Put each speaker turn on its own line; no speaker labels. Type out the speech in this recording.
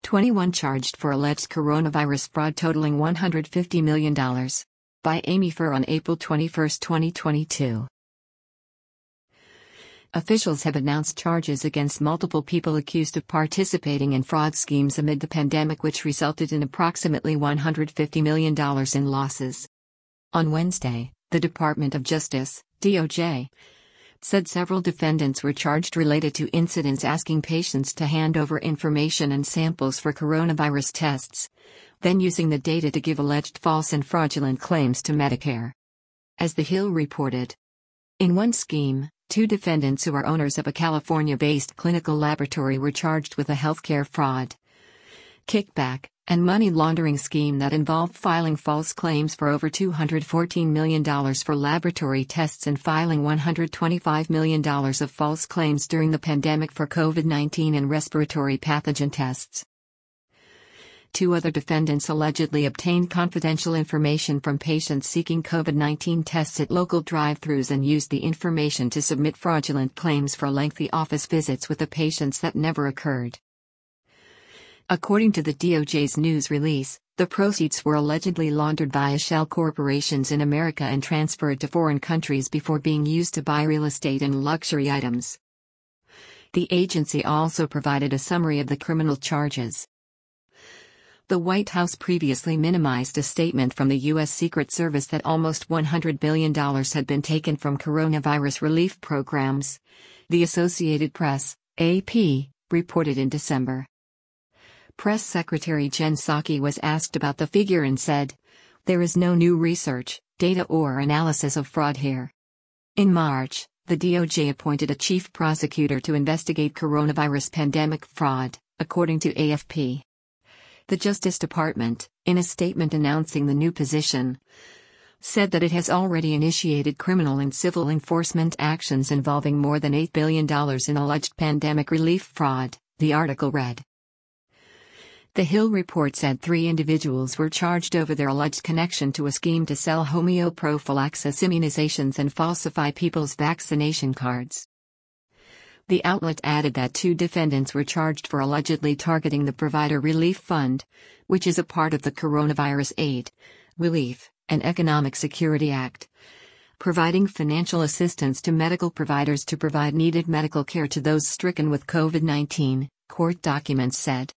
21 charged for alleged coronavirus fraud totaling $150 million. By Amy Furr on April 21, 2022. Officials have announced charges against multiple people accused of participating in fraud schemes amid the pandemic, which resulted in approximately $150 million in losses. On Wednesday, the Department of Justice, DOJ, said several defendants were charged related to incidents asking patients to hand over information and samples for coronavirus tests, then using the data to give alleged false and fraudulent claims to Medicare. As The Hill reported, in one scheme, 2 defendants who are owners of a California-based clinical laboratory were charged with a healthcare fraud, kickback, and money laundering scheme that involved filing false claims for over $214 million for laboratory tests and filing $125 million of false claims during the pandemic for COVID-19 and respiratory pathogen tests. 2 other defendants allegedly obtained confidential information from patients seeking COVID-19 tests at local drive-thrus and used the information to submit fraudulent claims for lengthy office visits with the patients that never occurred. According to the DOJ's news release, the proceeds were allegedly laundered via shell corporations in America and transferred to foreign countries before being used to buy real estate and luxury items. The agency also provided a summary of the criminal charges. The White House previously minimized a statement from the U.S. Secret Service that almost $100 billion had been taken from coronavirus relief programs, the Associated Press, AP, reported in December. Press Secretary Jen Psaki was asked about the figure and said, "There is no new research, data or analysis of fraud here." In March, the DOJ appointed a chief prosecutor to investigate coronavirus pandemic fraud, according to AFP. The Justice Department, in a statement announcing the new position, said that it has already initiated criminal and civil enforcement actions involving more than $8 billion in alleged pandemic relief fraud, the article read. The Hill report said 3 individuals were charged over their alleged connection to a scheme to sell homeoprophylaxis immunizations and falsify people's vaccination cards. The outlet added that 2 defendants were charged for allegedly targeting the Provider Relief Fund, which is a part of the Coronavirus Aid, Relief, and Economic Security Act, providing financial assistance to medical providers to provide needed medical care to those stricken with COVID-19, court documents said.